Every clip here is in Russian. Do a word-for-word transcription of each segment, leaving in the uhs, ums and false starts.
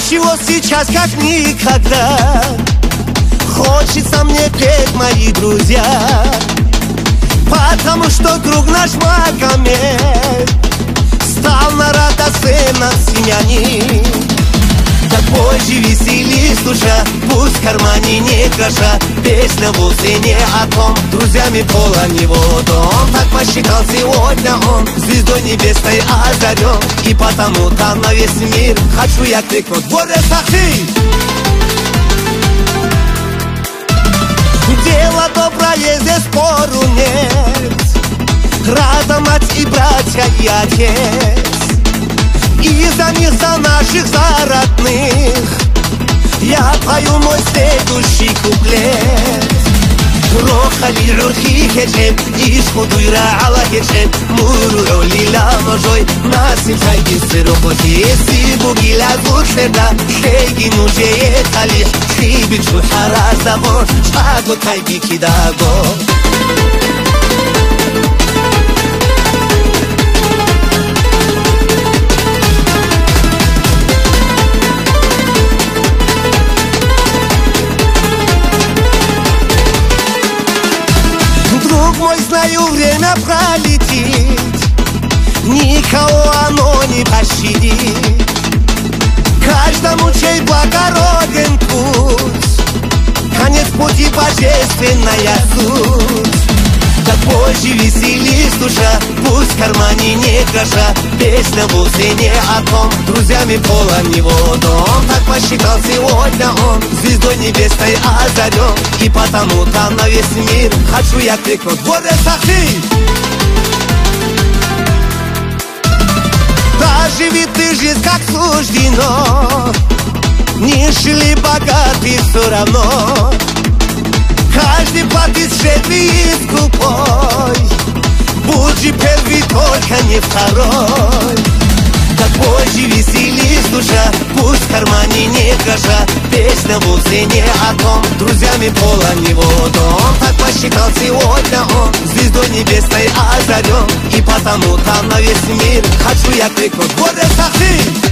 чего сейчас как никогда хочется мне петь, мои друзья, потому что друг наш Магомед стал народа сына семьянин. Так позже веселись, душа, пусть в кармане не гроша. Песня вовсе не о том, друзьями полон его дом. Так посчитал сегодня он звездой небесной озарен, и потому-то на весь мир хочу я крикнуть: горе сахи! Дело доброе, здесь спору нет. Рада мать и братья и отец, и за них, за наших, за родных я пою мой следующий куплет. Рохали рухи хечем, иш худуйра ала хечем, муру лила ножой, насим хайги сырохоти, сибу гила зуршеда, хейги муже ехали, хиби чухара завор, шаго тайги кидаго. Друг мой, знаю, время пролетит, никого оно не пощадит. Каждому, чей благороден путь, конец пути божественная суть. Так позже веселись, душа, пусть в кармане не гроша. Песня вовсе не о том, друзьями полон его дом. Так посчитал сегодня он звездой небесной озарен, и потому-то на весь мир хочу я крикнуть: горе сахи! Доживи ты жизнь, как суждено, нищий ли богатый все равно. Каждый платит щедрый и скупой, будь же первый, только не второй. Так позже веселись, душа, пусть в кармане не гроша. Песня вовсе не о том, друзьями полон его дом. Так посчитал сегодня он звездой небесной озарен, и потому-то на весь мир хочу я крикнуть: горе сахи!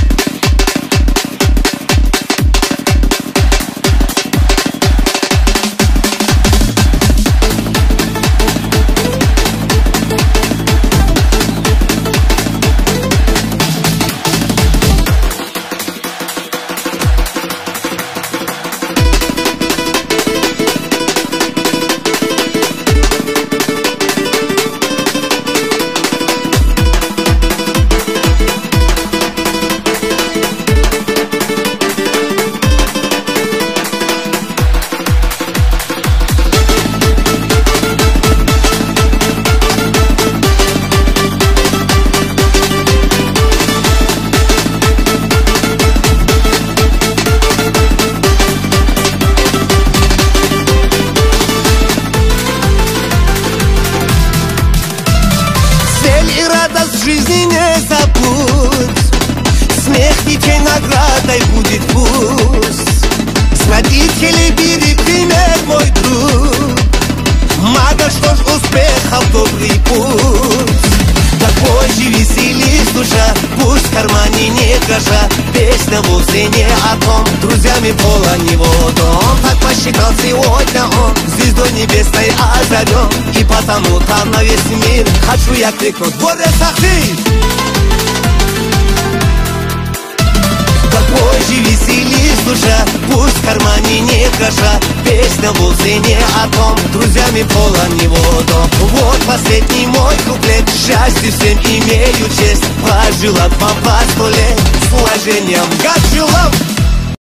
Жизни не забудь, смех детей наградой будет пусть. С родителей бери пример, мой друг, Мага, что ж, успехов добрый путь. Так позже веселись, душа, пусть в кармане не гроша. Песня вовсе не о том, друзьями полон его дом. Так посчитал сегодня он звездой небесной озарен, и потому-то на весь мир хочу я крикнуть: горе сахи! Так позже веселись, душа, пусть в кармане не гроша. Песня вовсе не о том, друзьями полон его дом. Вот последний мой куплет, счастье всем имею честь пожелать вам по сто лет. С уважением, God you love!